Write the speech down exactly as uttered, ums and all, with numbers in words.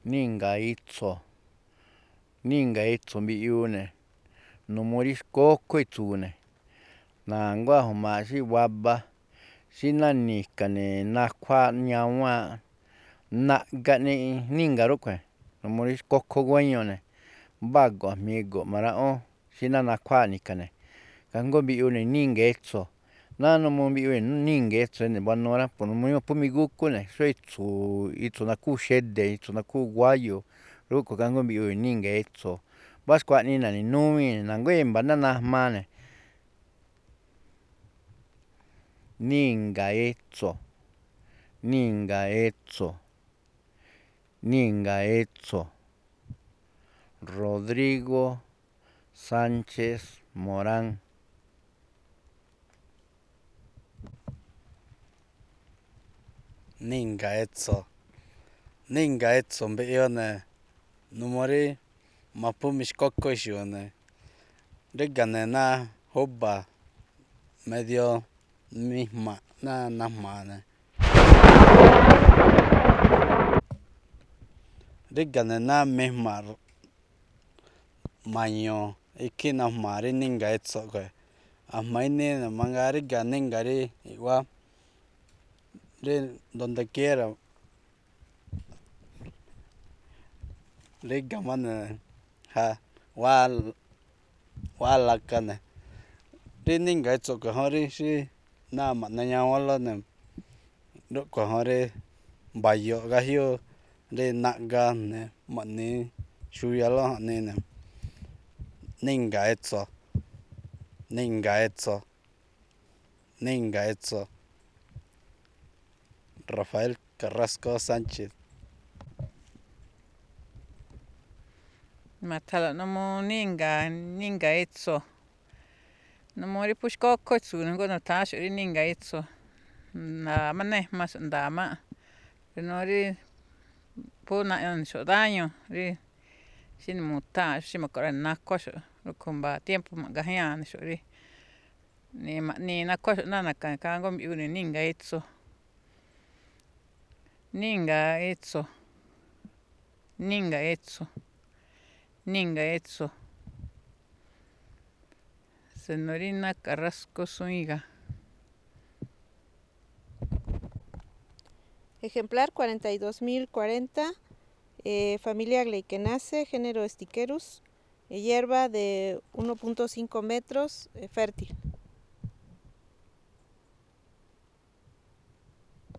ninga itso ninga itso mbi'yune numuri xkókó itsune naanguá ju̱ma̱ xi baba xi nanikane nakjua ñawáan na'gani ninga rúkju̱e̱ numuri xkókó guéñone báa̱ jmigu mara ón xi nanakjua ni̱ka̱ne̱ kajngó mbi'yune ninga itso náa numuu mbi'yune ninga itsoña banura numuriña maphú migúkúne̱ xu itsu̱ itsu̱ nakúu xede̱ itsu̱ nakúu guáyo̱ rúkju̱e̱ kajngó mbi'yune ninga itso báskuanína̱ ni̱ númíine̱ na̱nguá i̱mba̱ ná najmane̱ ninga itso ninga itso ninga itso Rodrigo Sánchez Morán. Ninga itso ninga itso mbi'yune̱ numuri maphú mixkókó ixiune̱ ríga̱ne̱ ná júba̱ medio mijma̱ ná najma̱ne̱ ríga̱ne̱ ná mijma̱ ma̱ñu̱ ikhí najma̱ rí ninga itso kjue̱ a̱jma̱ inine̱ mangaa ríga̱ ninga rí i̱ꞌwá rí donde quiera ríga̱-máne̱ ja wáa lakane̱ rí ninga itso kjue̱ juun rí xí náa ma̱ꞌnañawánlóne̱ rúꞌkjue̱ juun rí mba̱yo̱ꞌ gajyúu rí naꞌgane̱ ma̱ꞌni xuyaló ja̱ꞌnine̱ ninga itso ninga itso ninga itso Rafael Carrasco Sánchez. Ma̱tha̱nlo̱ n uu ninga ninga itso numuu rí phú xkókó itsu̱ne̱ jngó nu̱tha̱ánxo̱ꞌ rí ninga itso nda̱a̱ má nejmaxo̱ꞌ nda̱a̱ máꞌ rí phú naꞌñuxo̱ꞌ dáño̱ rí xí mu̱tháa̱n xí ma̱khua̱ꞌ ra̱ nakhuáxo̱ꞌ rúꞌkhue̱ mba̱a̱ tiempo ma̱ꞌgajñáa̱ rí ma̱ꞌnii̱ nakhuáxo̱ꞌ ná na̱ka̱ ikhaa jngó mbiꞌyuu ne̱ ninga itso ninga itso ninga itso ninga itso Senorina Carrasco Zúñiga. Ejemplar cuarenta y dos mil cuarenta, eh, familia Gleichenaceae, género Stiquerus, eh, hierba de uno punto cinco metros, eh, fértil.